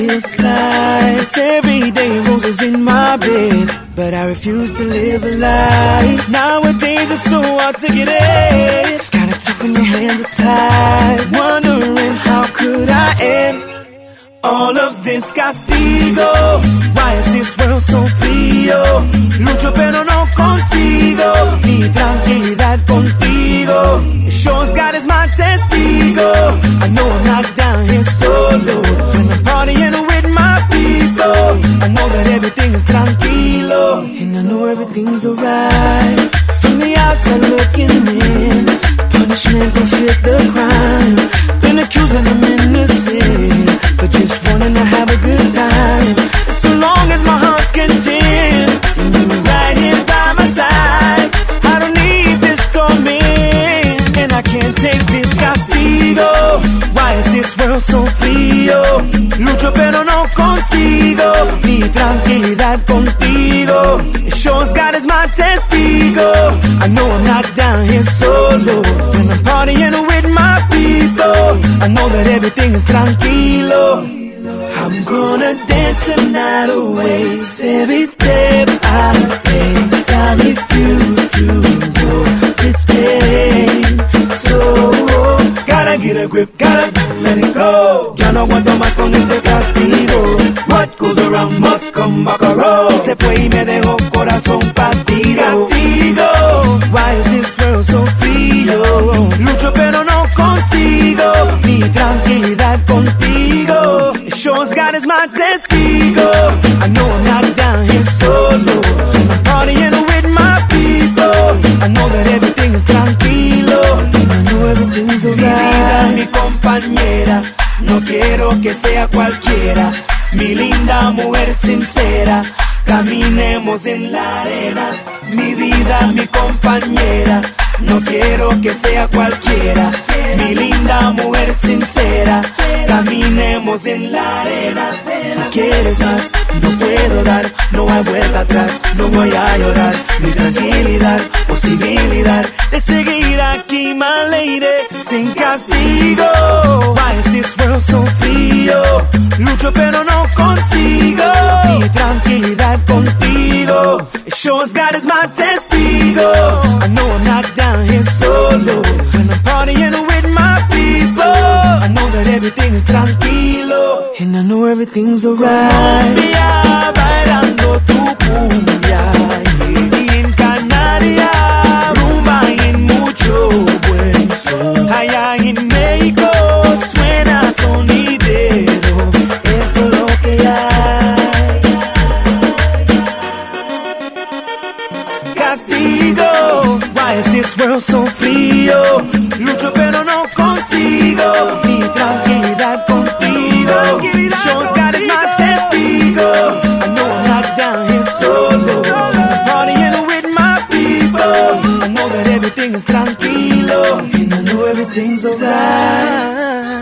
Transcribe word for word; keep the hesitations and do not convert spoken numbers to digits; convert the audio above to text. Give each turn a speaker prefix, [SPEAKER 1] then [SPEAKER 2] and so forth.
[SPEAKER 1] feels like every day roses in my bed, but I refuse to live a lie. Nowadays it's so hard to get it. It's kinda tough when your hands are tied. Wondering how could I end all of this castigo. Why is this world so frío? Lucho pero no consigo mi tranquilidad contigo. Shows God is my testigo. I know I'm not down here solo. When I'm partying with my people, I know that everything is tranquilo, and I know everything's alright. From the outside looking in, punishment will fit the crime. Been accused when I'm innocent, but just wanting to have a good time. So long as my heart's content, and you're right here by my side. I don't need this torment, and I can't take this castigo. Why is this world so frío? Lucho pero no consigo mi tranquilidad contigo. It shows God is my testigo. I know I'm not down here solo. When I'm partying with my people, I know that everything is tranquilo. I'm gonna dance the night away with every step I take. I refuse to endure this pain. So, gotta get a grip, gotta let it go. Ya no aguanto más con este castigo. What goes around must come back around. Se fue y me dejó corazón partido. Castigo, why is this world so frío? Lucho pero no consigo mi tranquilidad contigo. It shows God is my testigo. I know I'm not down here solo. I'm partying with my people. I know that everything is tranquilo, and I know everything's alright. Mi vida, mi compañera, no quiero que sea cualquiera. Mi linda mujer sincera, caminemos en la arena. Mi vida, mi compañera, no quiero que sea cualquiera. Mi linda mujer sincera, caminemos en la arena. Tú quieres más, no puedo dar, no hay vuelta atrás, no voy a llorar. Mi tranquilidad, posibilidad de seguir aquí, my lady, sin castigo. Why is this world so frío? Lucho pero no consigo mi tranquilidad contigo. It shows God is my testigo. I know I'm not down here solo. When I'm partying with my people, I know that everything is tranquilo, and I know everything's alright. Colombia, bailando tu cumbia, y en Canarias, rumba y en mucho buen son. Allá en México suena sonidero, eso es lo que hay. Castigo, why is this world so frío? Lucho pero no consigo mi tranquilidad contigo. Shows God is my testigo. I know I'm not down here solo. I'm partying with my people. I know that everything is tranquilo, and I know everything's alright.